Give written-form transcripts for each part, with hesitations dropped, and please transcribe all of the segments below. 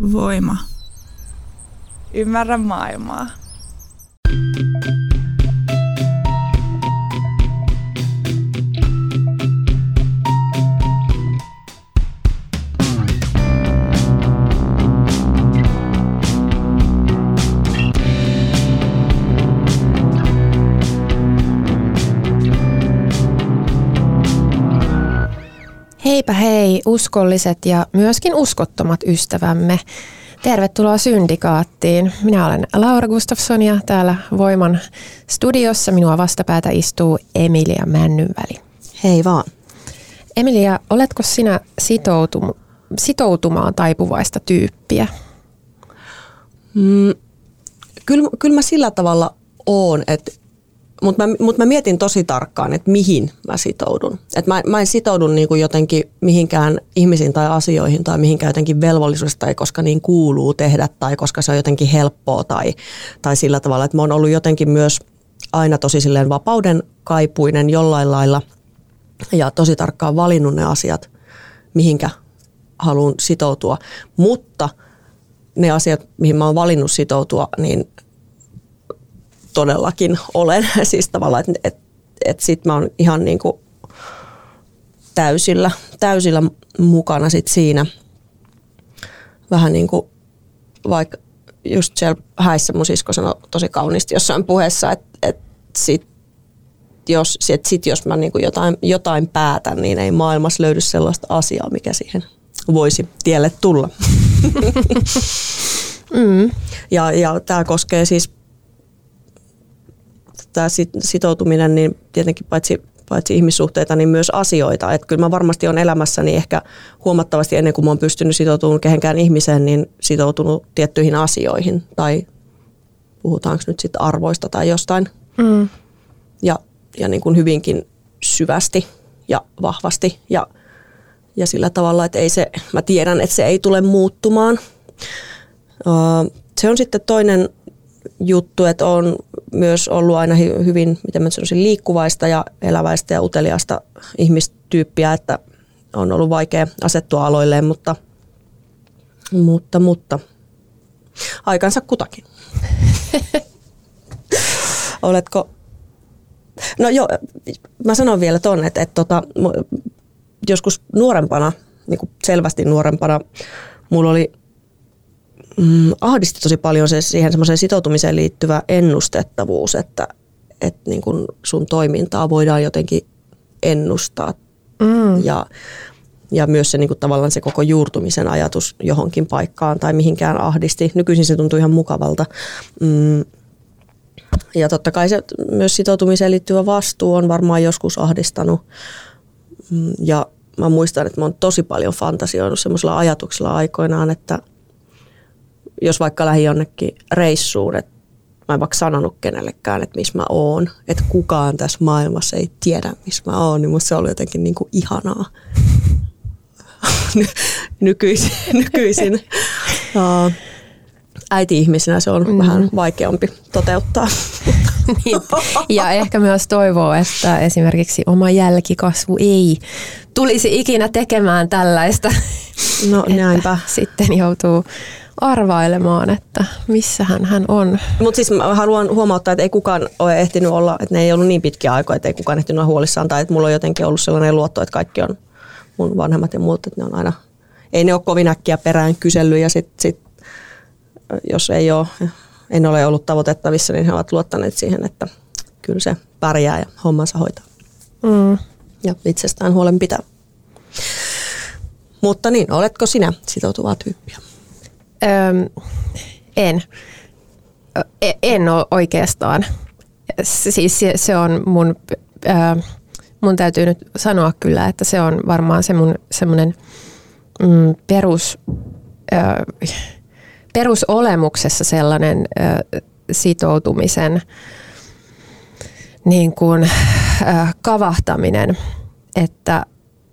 Voima. Ymmärrä maailmaa. Heipä hei, uskolliset ja myöskin uskottomat ystävämme. Tervetuloa Syndikaattiin. Minä olen Laura Gustafsson ja täällä Voiman studiossa minua vastapäätä istuu Emilia Männynväli. Hei vaan. Emilia, oletko sinä sitoutumaan taipuvaista tyyppiä? Kyllä mä sillä tavalla oon, mutta mä mietin tosi tarkkaan, että mihin mä sitoudun. Että mä en sitoudu niinku jotenkin mihinkään ihmisiin tai asioihin tai mihinkään jotenkin velvollisuudesta, tai koska niin kuuluu tehdä tai koska se on jotenkin helppoa tai sillä tavalla. Että mä oon ollut jotenkin myös aina tosi silleen vapauden kaipuinen jollain lailla ja tosi tarkkaan valinnut ne asiat, mihinkä haluan sitoutua. Mutta ne asiat, mihin mä oon valinnut sitoutua, niin todellakin olen. Siis tavallaan, että sit mä oon ihan niinku täysillä mukana sit siinä. Vähän niinku vaikka just siellä häissä mun sisko sanoi tosi kauniisti jossain puheessa, että jos mä niinku jotain päätän, niin ei maailmassa löydy sellaista asiaa, mikä siihen voisi tielle tulla. Ja tämä koskee siis tämä sitoutuminen niin tietenkin paitsi ihmissuhteita, niin myös asioita. Että kyllä mä varmasti olen elämässäni ehkä huomattavasti ennen kuin mä oon pystynyt sitoutumaan kehenkään ihmiseen, niin sitoutunut tiettyihin asioihin. Tai puhutaanko nyt sitten arvoista tai jostain. Ja niin kuin hyvinkin syvästi ja vahvasti. Ja sillä tavalla, että mä tiedän, että se ei tule muuttumaan. Se on sitten toinen juttu, että on myös ollut aina hyvin, miten mä sanoisin, liikkuvaista ja eläväistä ja uteliaasta ihmistyyppiä, että on ollut vaikea asettua aloilleen, mutta aikansa kutakin. Oletko? No joo, mä sanon vielä ton, että joskus nuorempana, niin kuin selvästi nuorempana, mulla oli ahdisti tosi paljon siihen semmoiseen sitoutumiseen liittyvä ennustettavuus, että niin kun sun toimintaa voidaan jotenkin ennustaa. Ja myös se niin kun tavallaan se koko juurtumisen ajatus johonkin paikkaan tai mihinkään ahdisti. Nykyisin se tuntuu ihan mukavalta. Ja totta kai se myös sitoutumiseen liittyvä vastuu on varmaan joskus ahdistanut. Ja mä muistan, että mä oon tosi paljon fantasioinut semmoisella ajatuksella aikoinaan, että jos vaikka lähdin jonnekin reissuun, että mä en vaikka sanonut kenellekään, että missä mä oon, että kukaan tässä maailmassa ei tiedä, missä mä oon, niin musta se oli jotenkin niin kuin ihanaa. Nykyisin äiti-ihmisenä se on vähän vaikeampi toteuttaa. Niin. Ja ehkä myös toivoo, että esimerkiksi oma jälkikasvu ei tulisi ikinä tekemään tällaista. No näinpä. Sitten joutuu arvailemaan, että missähän hän on. Mutta siis mä haluan huomauttaa, että ei kukaan ole ehtinyt olla, että ne ei ollut niin pitkiä aikoja, että ei kukaan ehtinyt olla huolissaan. Tai että mulla on jotenkin ollut sellainen luotto, että kaikki on mun vanhemmat ja muut, että ne on aina, ei ne ole kovin äkkiä perään kysellyt. Ja sit jos en ole ollut tavoitettavissa, niin he ovat luottaneet siihen, että kyllä se pärjää ja hommansa hoitaa. Ja itsestään huolen pitää. Mutta niin, oletko sinä sitoutuvaa tyyppiä? En ole oikeastaan. Siis se on mun täytyy nyt sanoa kyllä, että se on varmaan se mun semmoinen perusolemuksessa sellainen sitoutumisen niin kuin kavahtaminen, että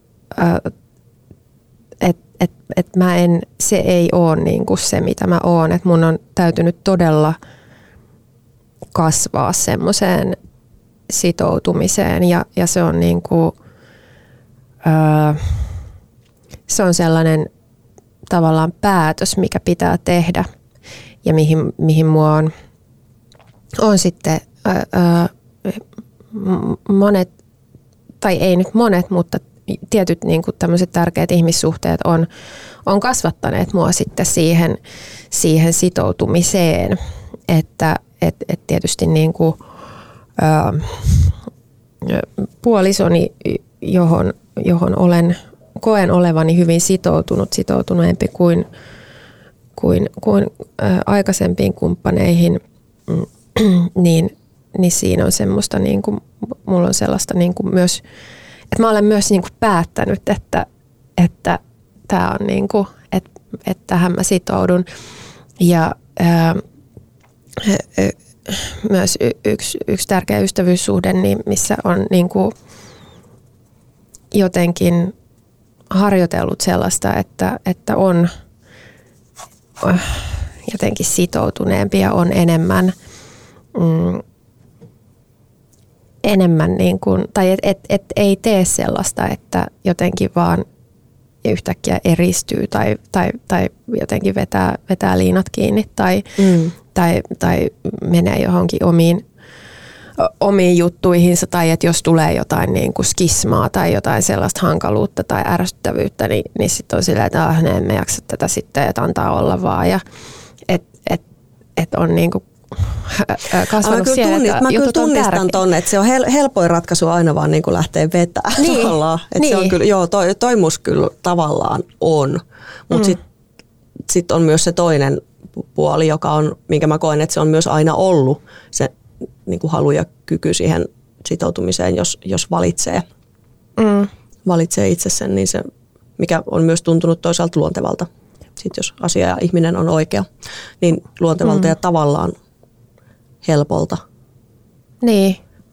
se ei ole niin kuin se, mitä mä oon. Että mun on täytynyt todella kasvaa semmoiseen sitoutumiseen ja se on niin kuin, se on sellainen tavallaan päätös, mikä pitää tehdä ja mihin mua on sitten monet, tai ei nyt monet, mutta tietyt niin kuin tämmöiset tärkeät ihmissuhteet on kasvattaneet mua sitten siihen sitoutumiseen, että tietysti niin kuin, puolisoni, johon koen olevani hyvin sitoutuneempi kuin aikaisempiin kumppaneihin, niin siinä on semmoista, niin kuin, mulla on sellaista niin kuin myös, että mä olen myös niin kuin päättänyt, että tämä on niin kuin, että tähän mä sitoudun. Ja myös yksi tärkeä ystävyyssuhde, niin missä on niin kuin jotenkin harjoitellut sellaista, että on jotenkin sitoutuneempi ja on enemmän niin kuin, tai et ei tee sellaista, että jotenkin vaan yhtäkkiä eristyy tai jotenkin vetää liinat kiinni tai menee johonkin omiin juttuihinsa, tai että jos tulee jotain niin kuin skismaa tai jotain sellaista hankaluutta tai ärsyttävyyttä, niin sitten on silleen, että emme jaksa tätä sitten, että antaa olla vaan. Ja että on niin kuin kasvanut siellä, mä kyllä tunnistan tonne, että se on helpoin ratkaisu aina vaan niin kuin lähteä vetämään tavallaan. Että se on kyllä, joo, toi mus kyllä tavallaan on, mutta sit on myös se toinen puoli, joka on, minkä mä koen, että se on myös aina ollut se niin kuin halu ja kyky siihen sitoutumiseen, jos valitsee itse sen, niin se, mikä on myös tuntunut toisaalta luontevalta. Sitten jos asia ja ihminen on oikea, niin luontevalta ja tavallaan helpolta. Niin.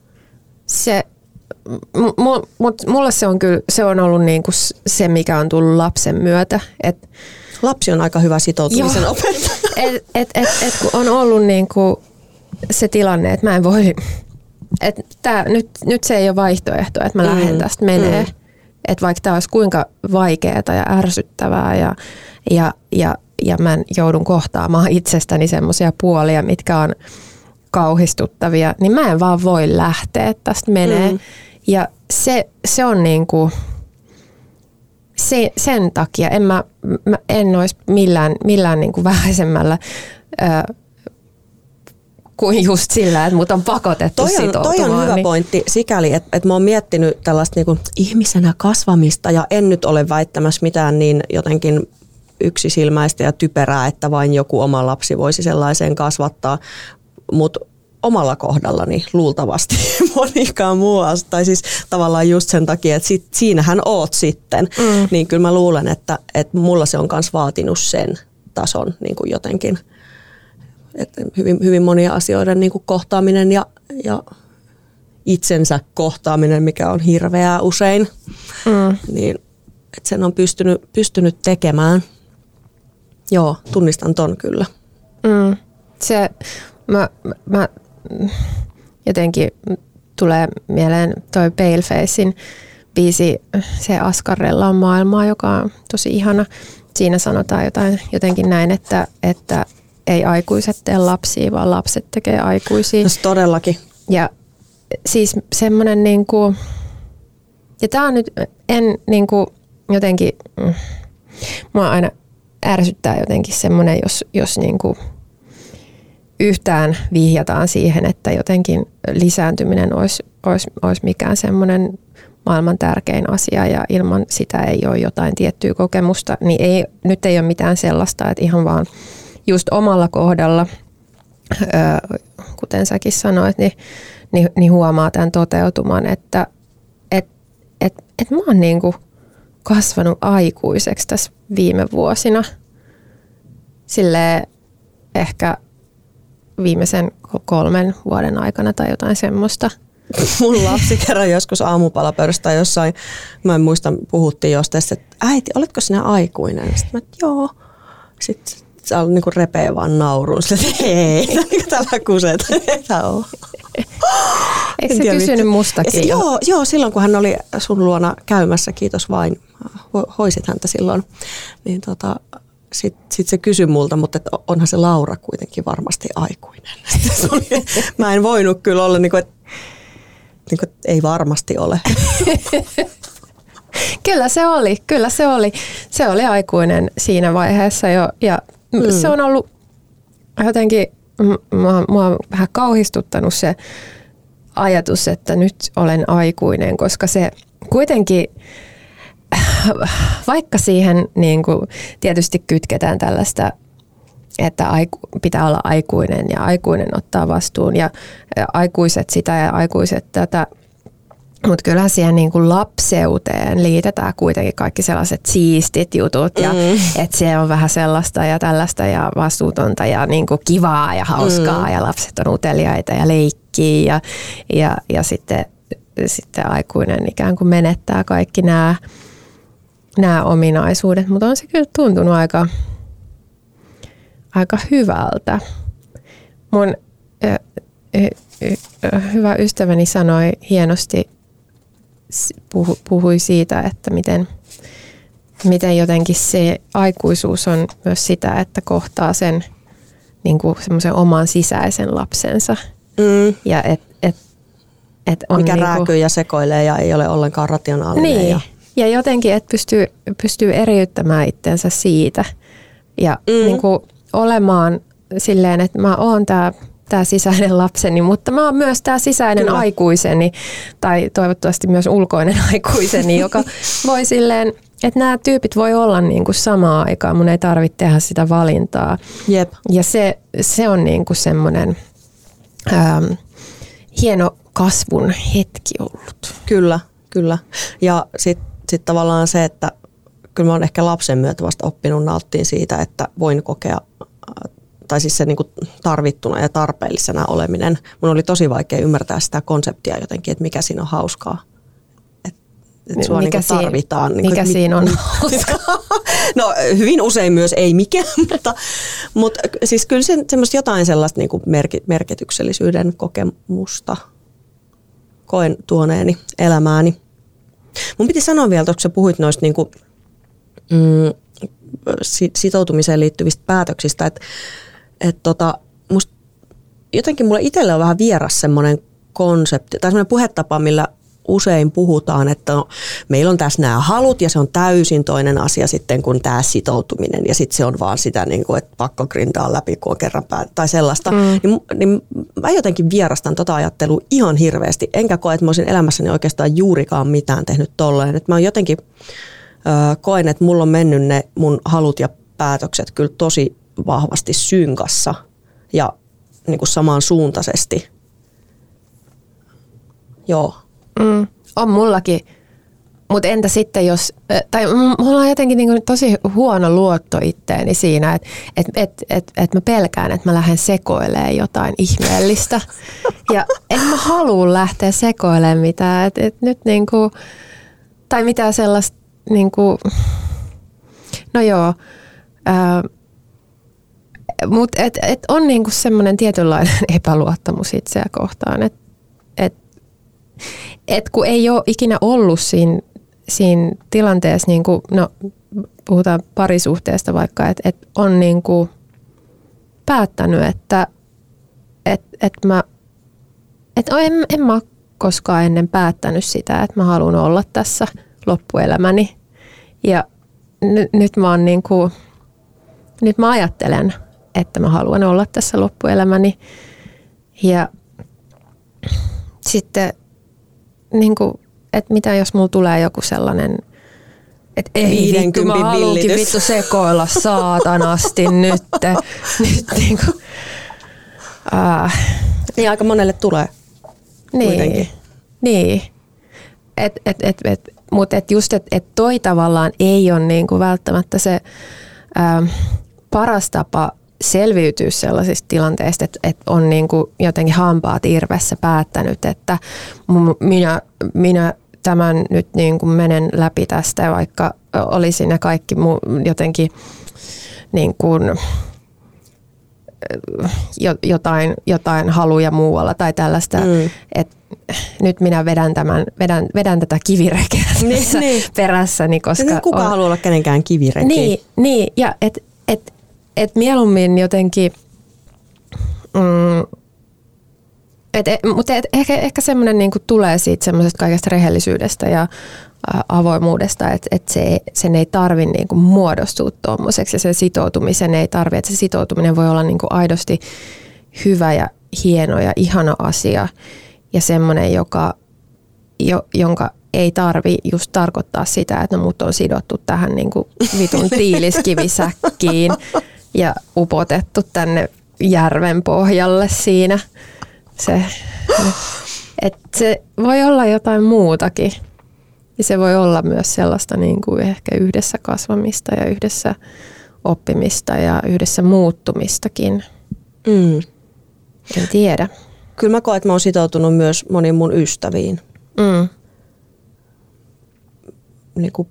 Mulle se on ollut niinku se, mikä on tullut lapsen myötä. Lapsi on aika hyvä sitoutumisen opettaja. Kun on ollut niinku se tilanne, että mä en voi, että nyt se ei ole vaihtoehto, että mä lähden tästä menee. Että vaikka tämä olisi kuinka vaikeaa ja ärsyttävää ja mä joudun kohtaamaan itsestäni semmoisia puolia, mitkä on kauhistuttavia, niin mä en vaan voi lähteä, että tästä menee. Ja se on niinku, sen takia mä en olisi millään niinku vähäisemmällä kuin just sillä, että mut on pakotettu sitoutumaan. Toi on hyvä pointti sikäli, että mä oon miettinyt tällaista niinku ihmisenä kasvamista ja en nyt ole väittämässä mitään niin jotenkin yksisilmäistä ja typerää, että vain joku oma lapsi voisi sellaiseen kasvattaa, mutta omalla kohdallani luultavasti monikaan muu. Tai siis tavallaan just sen takia, että siinähän oot sitten, niin kyllä mä luulen, että mulla se on myös vaatinut sen tason niin kuin jotenkin. Että hyvin monia asioiden niin kuin kohtaaminen ja itsensä kohtaaminen, mikä on hirveää usein, niin että sen on pystynyt tekemään. Joo, tunnistan ton kyllä. Se, mä jotenkin tulee mieleen toi Palefacein biisi, se Askarrella on maailmaa, joka on tosi ihana. Siinä sanotaan jotenkin näin, että ei aikuiset tee lapsia, vaan lapset tekee aikuisia. No todellakin. Ja siis semmoinen niinku, ja tää on nyt, en niinku jotenkin, mua aina ärsyttää jotenkin semmoinen, jos niinku yhtään vihjataan siihen, että jotenkin lisääntyminen olisi mikään semmoinen maailman tärkein asia ja ilman sitä ei ole jotain tiettyä kokemusta, niin nyt ei ole mitään sellaista, että ihan vaan just omalla kohdalla, kuten säkin sanoit, niin huomaa tämän toteutuman, että mä oon niinku kasvanut aikuiseksi tässä viime vuosina. Silleen ehkä viimeisen 3 vuoden aikana tai jotain semmoista. Mun lapsi kerran joskus aamupalapöydästä jossain, mä en muista, puhuttiin jostain, että äiti, oletko sinä aikuinen? Sitten mä, että joo. Sitten se on niinku repeä vaan nauruun. Sitten, että ei, tällä kuset. Eikö se kysynyt mustakin? Joo, silloin kun hän oli sun luona käymässä, kiitos vain, hoisit häntä silloin. Niin sit se kysyi multa, mutta että onhan se Laura kuitenkin varmasti aikuinen. Mä en voinut kyllä olla, että ei varmasti ole. Kyllä se oli. Se oli aikuinen siinä vaiheessa jo. Ja se on ollut jotenkin, mua on vähän kauhistuttanut se ajatus, että nyt olen aikuinen, koska se kuitenkin, vaikka siihen niin kuin tietysti kytketään tällaista, että pitää olla aikuinen ja aikuinen ottaa vastuun ja aikuiset sitä ja aikuiset tätä, mutta kyllähän siihen niin kuin lapseuteen liitetään kuitenkin kaikki sellaiset siistit jutut ja että se on vähän sellaista ja tällaista ja vastuutonta ja niin kuin kivaa ja hauskaa ja lapset on uteliaita ja leikkii ja sitten aikuinen ikään kuin menettää kaikki nämä ominaisuudet, mutta on se kyllä tuntunut aika hyvältä. Mun hyvä ystäväni sanoi hienosti, puhui siitä, että miten jotenkin se aikuisuus on myös sitä, että kohtaa sen niin kuin semmoisen oman sisäisen lapsensa. Ja on mikä niinku, rääkyy ja sekoilee ja ei ole ollenkaan rationaalinen. Niin. Ja jotenkin, että pystyy eriyttämään itsensä siitä ja niin kuin olemaan silleen, että mä oon tämä sisäinen lapseni, mutta mä oon myös tämä sisäinen aikuiseni tai toivottavasti myös ulkoinen aikuiseni, joka voi silleen, että nämä tyypit voi olla niin kuin samaan aikaan, mun ei tarvitse tehdä sitä valintaa. Jep. Ja se on niin kuin semmoinen hieno kasvun hetki ollut. Kyllä. Ja sitten tavallaan se, että kyllä mä oon ehkä lapsen myötä vasta oppinut nauttiin siitä, että voin kokea, tai siis se niin kuin tarvittuna ja tarpeellisena oleminen. Mun oli tosi vaikea ymmärtää sitä konseptia jotenkin, että mikä siinä on hauskaa. Että sua niin kuin tarvitaan. Mikä siinä on hauskaa? No hyvin usein myös ei mikään, mutta siis kyllä semmoista jotain sellaista niin kuin merkityksellisyyden kokemusta koen tuoneeni elämääni. Mun piti sanoa vielä, kun sä puhuit noista niin kuin, sitoutumiseen liittyvistä päätöksistä, että musta jotenkin mulle itselle on vähän vieras semmoinen konsepti, tai semmoinen puhetapa, millä usein puhutaan, että no, meillä on tässä nämä halut ja se on täysin toinen asia sitten kuin tämä sitoutuminen ja sitten se on vaan sitä, niin kuin, että pakko grindaa läpi, kun on kerran tai sellaista. Niin mä jotenkin vierastan tota ajattelua ihan hirveästi, enkä koe, että mä olisin elämässäni oikeastaan juurikaan mitään tehnyt tolleen. Että mä jotenkin koen, että mulla on mennyt ne mun halut ja päätökset kyllä tosi vahvasti synkassa ja niin kuin samansuuntaisesti. Joo. On mullakin, mutta entä sitten jos, tai mulla on jotenkin niin kuin tosi huono luotto itteeni siinä, että mä pelkään, että mä lähden sekoilemaan jotain ihmeellistä ja en mä halua lähteä sekoilemaan mitään, että nyt niinku, tai mitään sellaista niinku, no joo, mutta on niinku semmoinen tietynlainen epäluottamus itseä kohtaan, että kun ei ole ikinä ollut siinä tilanteessa, niin kuin, no puhutaan parisuhteesta vaikka, että on niin kuin päättänyt, että en mä koskaan ennen päättänyt sitä, että mä haluan olla tässä loppuelämäni. Ja nyt mä oon niin kuin, nyt mä ajattelen, että mä haluan olla tässä loppuelämäni. Ja sitten niin kuin, että mitä jos mulla tulee joku sellainen, että ei vittu, mä haluunkin vittu sekoilla saatanasti nyt niin kuin, niin aika monelle tulee kuitenkin. Niin. Mutta just, että toi tavallaan ei ole niin kuin välttämättä se paras tapa selviytyä sellaisista tilanteista, että on niin kuin jotenkin hampaat irvessä päättänyt, että minä tämän nyt niin kuin menen läpi tästä, vaikka olisi ne kaikki jotenkin niin kuin jotain haluja muualla tai tällaista, että nyt minä vedän tätä kivirekeä perässäni, koska kuka haluaa olla kenenkään kivireki? Niin, ja että et mieluummin jotenkin, mutta ehkä semmoinen niinku tulee siitä semmoisesta kaikesta rehellisyydestä ja avoimuudesta, että sen ei tarvitse niinku muodostua tuommoiseksi ja sen sitoutumisen ei tarvitse, että se sitoutuminen voi olla niinku aidosti hyvä ja hieno ja ihana asia ja semmoinen, jonka ei tarvi just tarkoittaa sitä, että no mut on sidottu tähän niinku vitun tiiliskivisäkkiin ja upotettu tänne järven pohjalle siinä. Se voi olla jotain muutakin. Ja se voi olla myös sellaista niin kuin ehkä yhdessä kasvamista ja yhdessä oppimista ja yhdessä muuttumistakin. En tiedä. Kyllä mä koen, että mä oon sitoutunut myös moniin mun ystäviin. Niin kuin,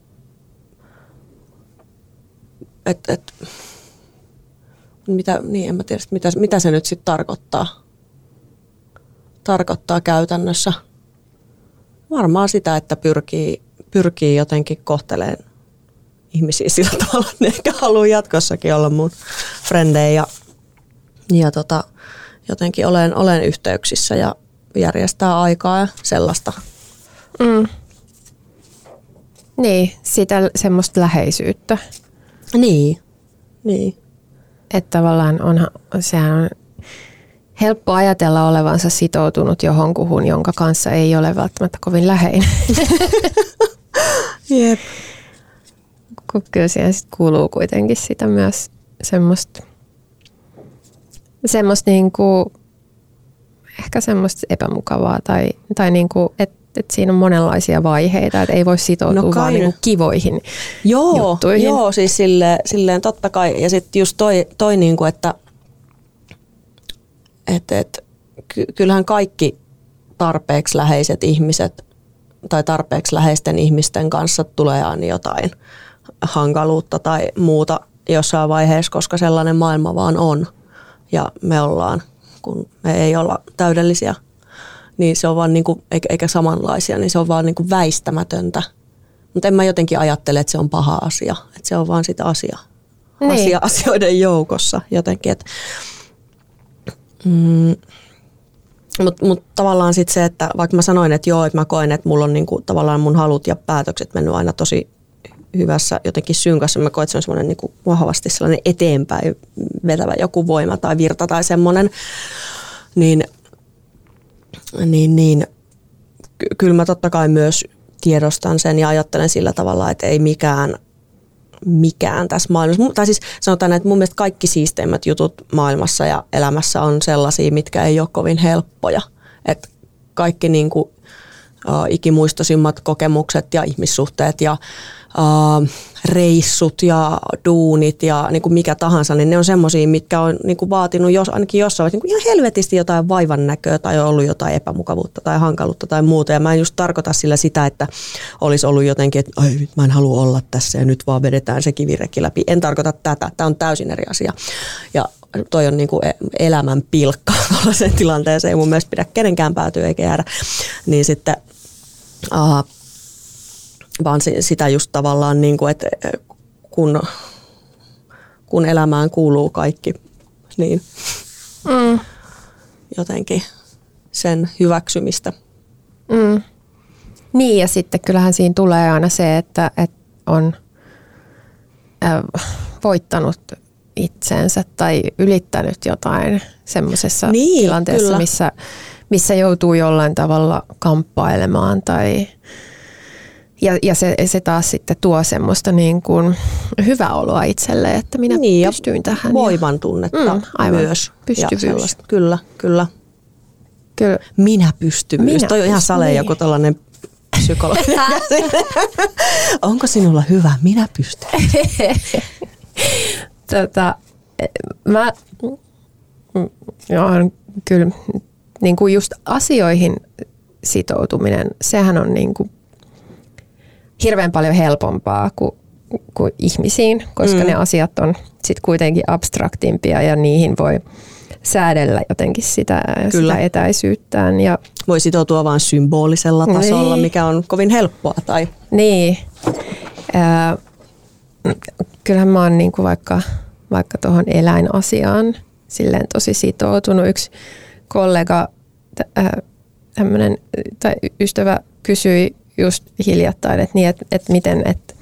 en mä tiedä, mitä se nyt sitten tarkoittaa käytännössä. Varmaan sitä, että pyrkii jotenkin kohtelemaan ihmisiä sillä tavalla, että ne ehkä haluaa jatkossakin olla mun frendejä ja jotenkin olen yhteyksissä ja järjestää aikaa ja sellaista. Niin, sitä semmoista läheisyyttä. Niin. Että tavallaan sehän on helppo ajatella olevansa sitoutunut johonkuhun, jonka kanssa ei ole välttämättä kovin läheinen. Jep. Kyllä siihen sit kuuluu kuitenkin sitä myös semmoista niinku, ehkä semmoista epämukavaa tai niinku, että siinä on monenlaisia vaiheita, että ei voi sitoutua vaan niinku kivoihin juttuihin. Joo, siis silleen totta kai. Ja sitten just toi niinku, että kyllähän kaikki tarpeeksi läheiset ihmiset tai tarpeeksi läheisten ihmisten kanssa tulee aina jotain hankaluutta tai muuta jossain vaiheessa, koska sellainen maailma vaan on. Ja me ollaan, kun me ei olla täydellisiä, niin se on vaan niinku, eikä samanlaisia, niin se on vaan niinku väistämätöntä. Mutta en mä jotenkin ajattele, että se on paha asia. Että se on vaan sitä asioiden joukossa jotenkin. Mutta tavallaan sitten se, että vaikka mä sanoin, että joo, että mä koen, että mulla on niinku, tavallaan mun halut ja päätökset mennyt aina tosi hyvässä jotenkin synkassa. Mä koen, että se on semmoinen niinku vahvasti sellainen eteenpäin vetävä joku voima tai virta tai semmoinen. Niin kyllä mä totta kai myös tiedostan sen ja ajattelen sillä tavalla, että ei mikään tässä maailmassa. Tai siis sanotaan, että mun mielestä kaikki siisteimmät jutut maailmassa ja elämässä on sellaisia, mitkä ei ole kovin helppoja. Että kaikki niin kuin, ikimuistoisimmat kokemukset ja ihmissuhteet ja reissut ja duunit ja niin kuin mikä tahansa, niin ne on semmoisia, mitkä on niin kuin vaatinut ainakin jossain vaiheessa niin ihan helvetisti jotain vaivan näköä tai on ollut jotain epämukavuutta tai hankaluutta tai muuta. Ja mä en just tarkoita sillä sitä, että olisi ollut jotenkin, että ai, mä en halua olla tässä ja nyt vaan vedetään se kivirekki läpi. En tarkoita tätä. Tämä on täysin eri asia. Ja toi on niin kuin elämän pilkka tuollaiseen tilanteeseen. Ei mun mielestä pidä kenenkään päätyä eikä jäädä. Niin sitten vaan sitä just tavallaan, niin kuin, että kun elämään kuuluu kaikki, niin jotenkin sen hyväksymistä. Niin ja sitten kyllähän siinä tulee aina se, että on voittanut itsensä tai ylittänyt jotain semmoisessa tilanteessa, missä joutuu jollain tavalla kamppailemaan tai ja se taas sitten tuo semmoista niin kuin hyvää oloa itselle, että minä pystyin tähän. Voiman tunnetta myös. Pystyvyys. Kyllä. Minäpystyvyys. Toi on ihan saleen joku tällainen psykologi. Onko sinulla hyvä minäpystyvyys? Kyllä niin kuin just asioihin sitoutuminen, sehän on niin kuin hirveän paljon helpompaa kuin ihmisiin, koska ne asiat on sit kuitenkin abstraktimpia ja niihin voi säädellä jotenkin sitä etäisyyttään. Ja voi sitoutua vain symbolisella tasolla, mikä on kovin helppoa. Tai niin. Kyllähän mä oon niinku vaikka vaikka tuohon eläinasiaan silleen tosi sitoutunut. Yksi kollega, tämmöinen tai ystävä kysyi just hiljattain, että niin, et miten, että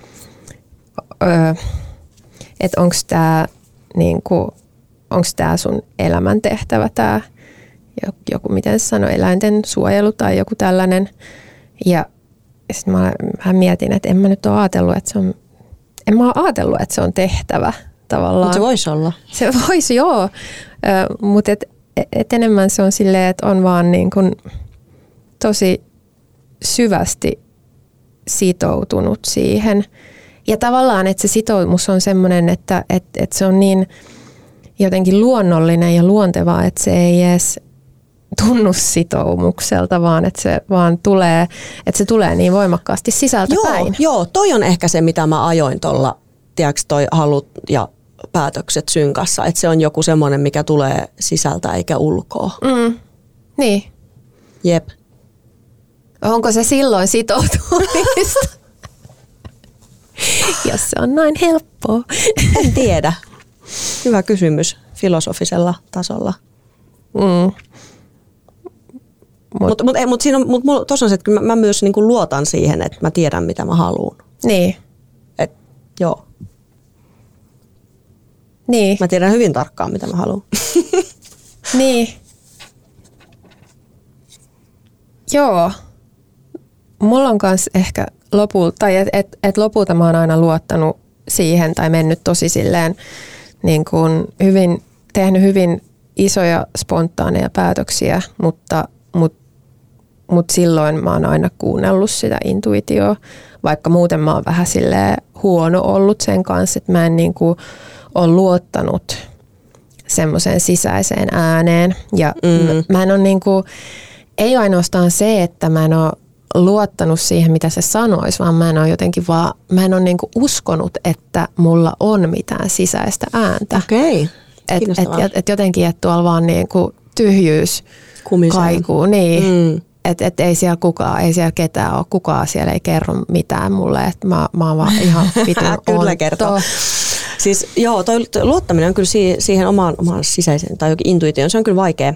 onko tämä niinku, sun elämäntehtävä tämä joku, miten sanoi, eläinten suojelu tai joku tällainen. Ja sitten mä mietin, että en mä nyt ole ajatellut, että se on tehtävä tavallaan. Mutta se voisi olla. Se voisi, joo. Mutta et enemmän se on silleen, että on vaan niin kuin tosi syvästi sitoutunut siihen. Ja tavallaan, että se sitoumus on semmoinen, että se on niin jotenkin luonnollinen ja luontevaa, että se ei edes tunnu sitoumukselta, vaan että se vaan tulee, että se tulee niin voimakkaasti sisältä päin. Joo, toi on ehkä se, mitä mä ajoin tuolla, tiedätkö, toi halut ja päätökset synkassa, että se on joku semmoinen, mikä tulee sisältä eikä ulkoa. Niin. Jep. Onko se silloin sitoutumista? Jos se on näin helppoa. En tiedä. Hyvä kysymys filosofisella tasolla. Mutta tuossa on se, että mä myös niinku luotan siihen, että mä tiedän, mitä mä haluan. Niin. Joo. Niin. Mä tiedän hyvin tarkkaan, mitä mä haluan. Niin. Joo. Mulla on kans ehkä lopulta, tai lopulta mä oon aina luottanut siihen tai mennyt tosi silleen niin kuin tehnyt hyvin isoja spontaaneja päätöksiä, mutta silloin mä oon aina kuunnellut sitä intuitioa, vaikka muuten mä oon vähän silleen huono ollut sen kanssa, että mä en niin kuin ole luottanut semmoiseen sisäiseen ääneen. Ja mä en ole niin kuin, ei ainoastaan se, että mä en ole luottanut siihen, mitä se sanoisi, vaan mä en ole niin kuin uskonut, että mulla on mitään sisäistä ääntä. Okei. Et jotenkin, että tuolla vaan niin kuin tyhjyys kaikuu. Niin. Että ei siellä ketään ole, kukaan siellä ei kerro mitään mulle, että mä oon vaan ihan vitun Kyllä kertoo. Siis joo, toi luottaminen on kyllä siihen omaan sisäiseen tai jokin intuitioon, se on kyllä vaikea.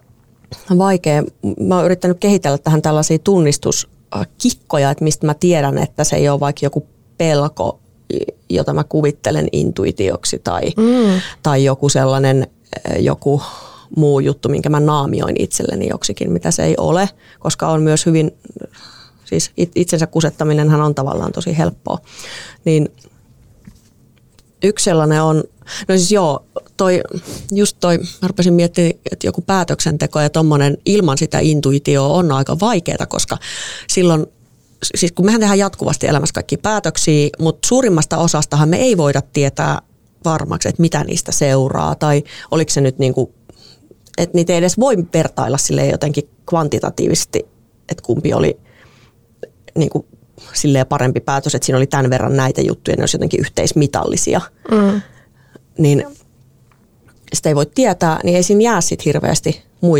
Mä oon yrittänyt kehitellä tähän tällaisia tunnistuskikkoja, että mistä mä tiedän, että se ei ole vaikka joku pelko, jota mä kuvittelen intuitioksi tai joku sellainen joku muu juttu, minkä mä naamioin itselleni joksikin, mitä se ei ole, koska on myös hyvin, siis itsensä kusettaminenhan on tavallaan tosi helppoa. Niin yksi sellainen on, no siis joo, mä rupesin miettimään, että joku päätöksenteko ja tommonen ilman sitä intuitioa on aika vaikeaa, koska silloin, siis kun mehän tehdään jatkuvasti elämässä kaikkia päätöksiä, mutta suurimmasta osastahan me ei voida tietää varmaksi, että mitä niistä seuraa tai oliko se nyt niinku, että niitä ei edes voi vertailla silleen jotenkin kvantitatiivisesti, että kumpi oli niinku silleen parempi päätös, että siinä oli tämän verran näitä juttuja, ne olisi jotenkin yhteismitallisia. Niin sitä ei voi tietää, niin ei siinä jää sit hirveästi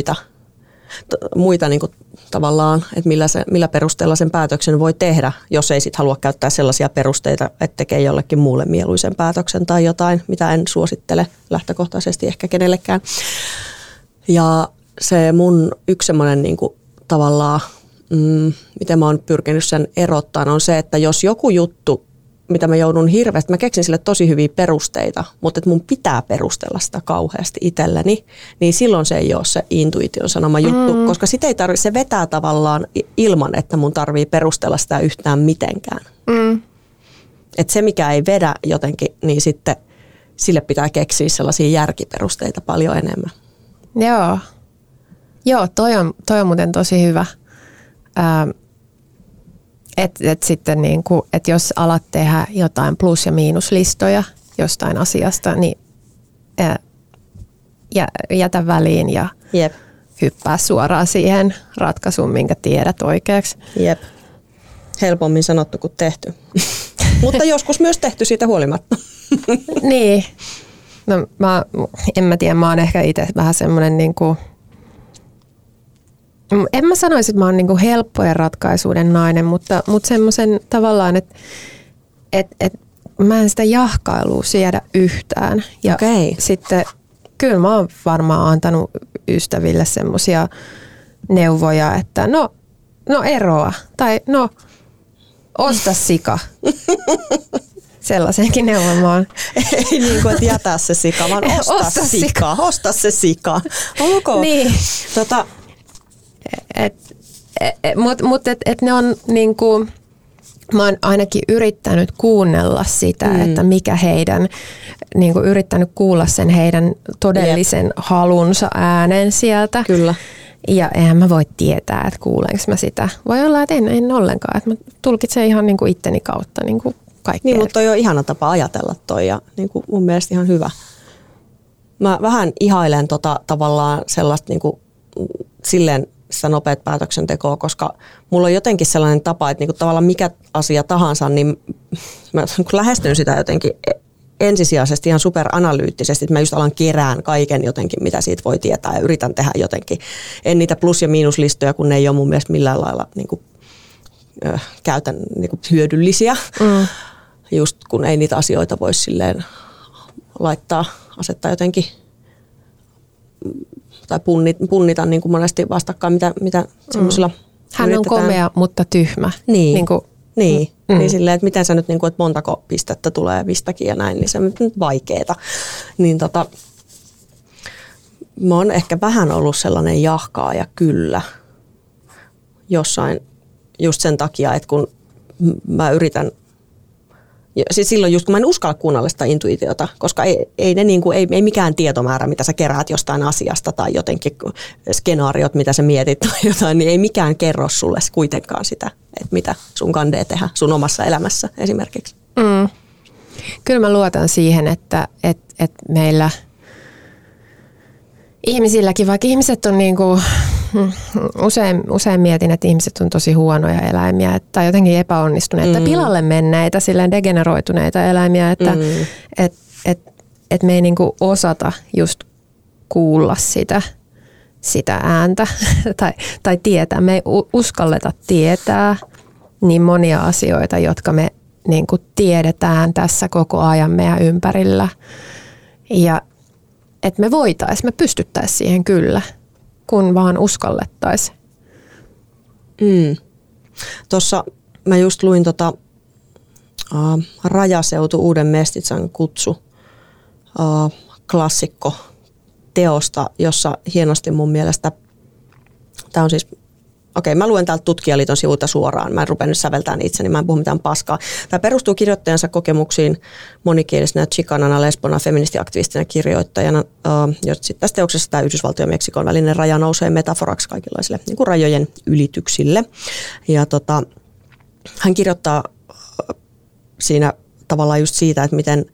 muita niinku tavallaan, että millä perusteella sen päätöksen voi tehdä, jos ei sit halua käyttää sellaisia perusteita, että tekee jollekin muulle mieluisen päätöksen tai jotain, mitä en suosittele lähtökohtaisesti ehkä kenellekään. Ja se mun yksi semmoinen niinku tavallaan, miten mä oon pyrkinyt sen erottamaan, on se, että jos joku juttu, mitä mä joudun hirveästi, mä keksin sille tosi hyviä perusteita, mutta että mun pitää perustella sitä kauheasti itselleni, niin silloin se ei ole se intuition sanoma juttu, koska sitä ei tarvitse, se vetää tavallaan ilman, että mun tarvii perustella sitä yhtään mitenkään. Että se, mikä ei vedä jotenkin, niin sitten sille pitää keksiä sellaisia järkiperusteita paljon enemmän. Joo, toi on muuten tosi hyvä. Että sitten niinku, että jos alat tehdä jotain plus- ja miinuslistoja jostain asiasta, niin jätä väliin ja hyppää suoraan siihen ratkaisuun, minkä tiedät oikeaksi. Jep. Helpommin sanottu kuin tehty. Mutta joskus myös tehty siitä huolimatta. Niin. No, en mä tiedä, mä oon ehkä itse vähän semmoinen niinku, en mä sanoisi, että mä oon niinku helppojen ratkaisuiden nainen, mutta semmoisen tavallaan, että mä en sitä jahkailua siedä yhtään. Ja sitten kyllä mä oon varmaan antanut ystäville semmoisia neuvoja, että no eroa tai no osta sika. Sellaisenkin neuvon mä oon. Ei niin kuin, että jätä se sika, vaan osta se sika. Okay. Niin. Mutta ne on niinku, mä oon ainakin yrittänyt kuunnella sitä, että mikä heidän, niinku yrittänyt kuulla sen heidän todellisen halunsa äänen sieltä. Kyllä. Ja eihän mä voi tietää, että kuulenko mä sitä. Voi olla, että en ollenkaan, että mä tulkitsen ihan niinku itteni kautta niinku kaikkea. Niin, mutta toi on ihana tapa ajatella toi ja niinku mun mielestä ihan hyvä. Mä vähän ihailen tavallaan sellaista niinku, silleen sitä nopeat päätöksentekoa, koska mulla on jotenkin sellainen tapa, että niinku tavallaan mikä asia tahansa, niin mä lähestyn sitä jotenkin ensisijaisesti ihan superanalyyttisesti, että mä just alan kerään kaiken jotenkin, mitä siitä voi tietää ja yritän tehdä jotenkin. En niitä plus- ja miinuslistoja, kun ne ei ole mun mielestä millään lailla niinku, käytän niinku hyödyllisiä, just kun ei niitä asioita voi silleen asettaa jotenkin tai punnita niin kuin monesti vastakkain, mitä semmoisilla Hän on komea, mutta tyhmä. Niin. Niin silleen, että miten sä nyt, että montako pistettä tulee mistäkin ja näin, niin se on nyt vaikeeta. Niin mä oon ehkä vähän ollut sellainen jahkaaja kyllä jossain just sen takia, että kun mä yritän, siis silloin just kun mä en uskalla kuunnella sitä intuitiota, koska ei mikään tietomäärä, mitä sä keräät jostain asiasta tai jotenkin skenaariot, mitä sä mietit tai jotain, niin ei mikään kerro sulle kuitenkaan sitä, että mitä sun kandee tehdä sun omassa elämässä esimerkiksi. Kyllä mä luotan siihen, että meillä ihmisilläkin, vaikka ihmiset on niinku, usein mietin, että ihmiset on tosi huonoja eläimiä tai jotenkin epäonnistuneita, pilalle menneitä, silleen degeneroituneita eläimiä, että et me ei niinku osata just kuulla sitä ääntä tai tietää. Me ei uskalleta tietää niin monia asioita, jotka me niinku tiedetään tässä koko ajan meidän ympärillä. Ja että me pystyttäisiin siihen kyllä, kun vaan uskallettaisiin. Tuossa mä just luin Rajaseutu Uuden Mestitsan kutsu klassikko teosta, jossa hienosti mun mielestä, tämä on siis, mä luen täältä Tutkijaliiton sivulta suoraan, mä en rupea nyt säveltämään itseni, mä en puhu mitään paskaa. Tämä perustuu kirjoittajansa kokemuksiin monikielisenä chicanana, lesbona, feministiaktivistina kirjoittajana. Sitten tässä teoksessa tämä Yhdysvaltojen ja Meksikon välinen raja nousee metaforaksi kaikenlaisille niin kuin rajojen ylityksille. Ja hän kirjoittaa siinä tavallaan just siitä, että miten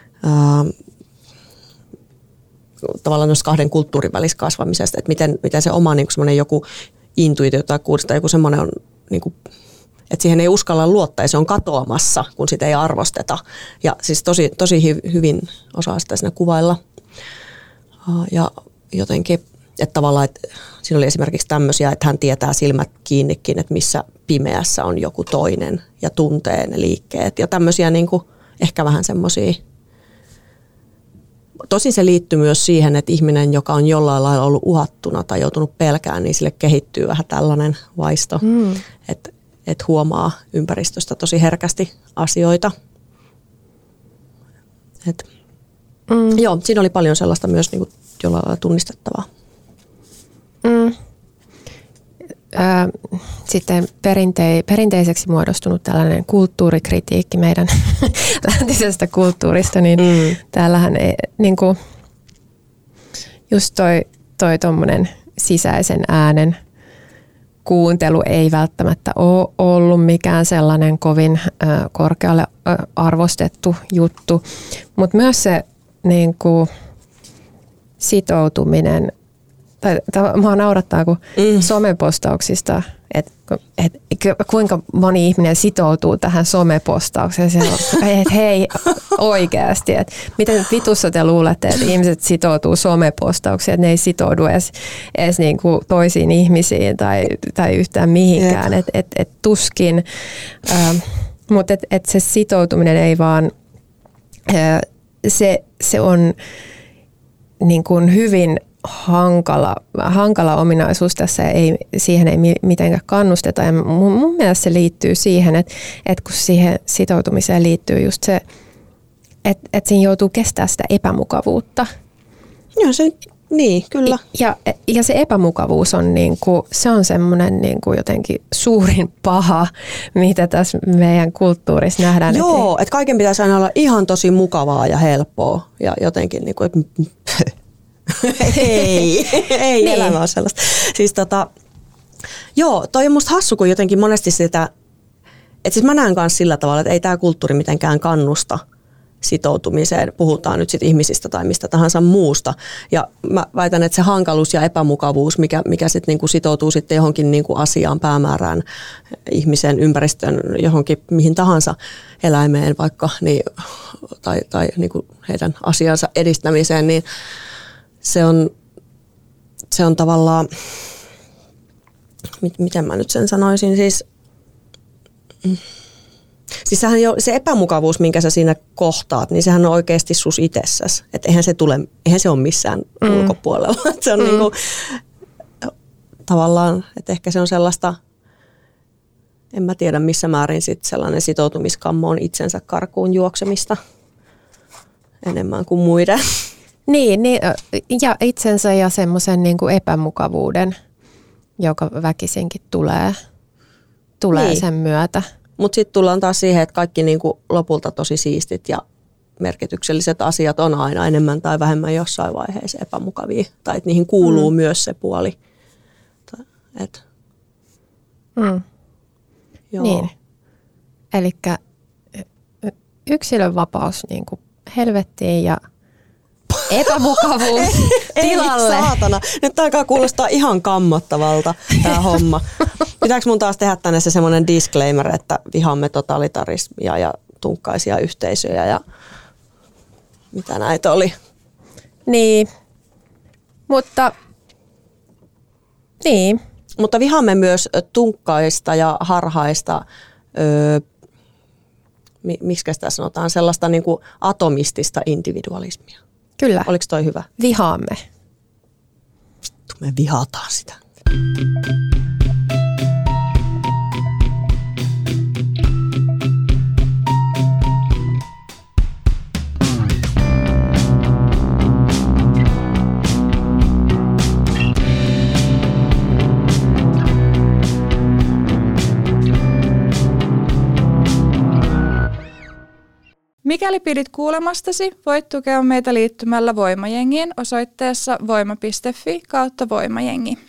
tavallaan noissa kahden kulttuurin välissä kasvamisesta, että miten se oma niin semmoinen joku intuitio tai kuulosta, joku semmoinen on, niin kuin, että siihen ei uskalla luottaa ja se on katoamassa, kun sitä ei arvosteta. Ja siis tosi hyvin osaa sitä siinä kuvailla. Ja jotenkin, että tavallaan, että siinä oli esimerkiksi tämmöisiä, että hän tietää silmät kiinnikin, että missä pimeässä on joku toinen ja tuntee ne liikkeet. Ja tämmöisiä niin kuin, ehkä vähän semmoisia. Tosin se liittyy myös siihen, että ihminen, joka on jollain lailla ollut uhattuna tai joutunut pelkään, niin sille kehittyy vähän tällainen vaisto, että huomaa ympäristöstä tosi herkästi asioita. Joo, siinä oli paljon sellaista myös niin kuin jollain lailla tunnistettavaa. Sitten perinteiseksi muodostunut tällainen kulttuurikritiikki meidän läntisestä kulttuurista, niin täällähän niin kuin just toi tommonen sisäisen äänen kuuntelu ei välttämättä ole ollut mikään sellainen kovin korkealle arvostettu juttu, mutta myös se niin kuin sitoutuminen. Mua naurattaa, kun somepostauksista, että kuinka moni ihminen sitoutuu tähän somepostaukseen. Että hei, oikeasti, että miten vitussa te luulette, että ihmiset sitoutuu somepostauksiin, että ne ei sitoudu edes niin kuin toisiin ihmisiin tai yhtään mihinkään. Et tuskin, mutta se sitoutuminen ei vaan se on niin kuin hyvin hankala ominaisuus tässä, siihen ei mitenkään kannusteta. Ja mun mielestä se liittyy siihen, että kun siihen sitoutumiseen liittyy just se, että siinä joutuu kestämään sitä epämukavuutta. Joo, niin, kyllä. Ja se epämukavuus on, se on semmoinen jotenkin suurin paha, mitä tässä meidän kulttuurissa nähdään. Joo, että kaiken pitäisi aina olla ihan tosi mukavaa ja helppoa ja jotenkin, että ei niin. Elämä on sellaista. Siis joo, toi on musta hassu, kun jotenkin monesti sitä, että siis mä näen myös sillä tavalla, että ei tämä kulttuuri mitenkään kannusta sitoutumiseen, puhutaan nyt sitten ihmisistä tai mistä tahansa muusta. Ja mä väitän, että se hankaluus ja epämukavuus, mikä sitten niinku sitoutuu sitten johonkin niinku asiaan, päämäärään, ihmisen, ympäristön, johonkin mihin tahansa eläimeen vaikka, niin, tai niinku heidän asiansa edistämiseen, niin se on tavallaan, miten mä nyt sen sanoisin, siis sehän se epämukavuus, minkä sä siinä kohtaat, niin sehän on oikeasti sus itsessäsi. Että eihän se ole missään ulkopuolella. Se on niinku, tavallaan, että ehkä se on sellaista, en mä tiedä missä määrin sit sellainen sitoutumiskammo on itsensä karkuun juoksemista enemmän kuin muiden. Niin ja itsensä ja semmoisen niinku epämukavuuden, joka väkisinkin tulee niin. Sen myötä. Mutta sitten tullaan taas siihen, että kaikki niinku lopulta tosi siistit ja merkitykselliset asiat on aina enemmän tai vähemmän jossain vaiheessa epämukavia. Tai että niihin kuuluu myös se puoli. Niin. Elikkä yksilön vapaus niinku helvettiin ja epämukavuus tilalle. Ei saatana. Nyt alkaa kuulostaa ihan kammottavalta tämä homma. Pitääkö mun taas tehdä tänne se semmoinen disclaimer, että vihaamme totalitarismia ja tunkkaisia yhteisöjä ja mitä näitä oli? Niin, mutta niin. Mutta vihaamme myös tunkkaista ja harhaista, miksi sitä sanotaan, sellaista niin kuin atomistista individualismia. Kyllä. Oliko toi hyvä? Vihaamme. Me vihataan sitä. Mikäli pidit kuulemastasi, voit tukea meitä liittymällä Voimajengiin osoitteessa voima.fi/voimajengi.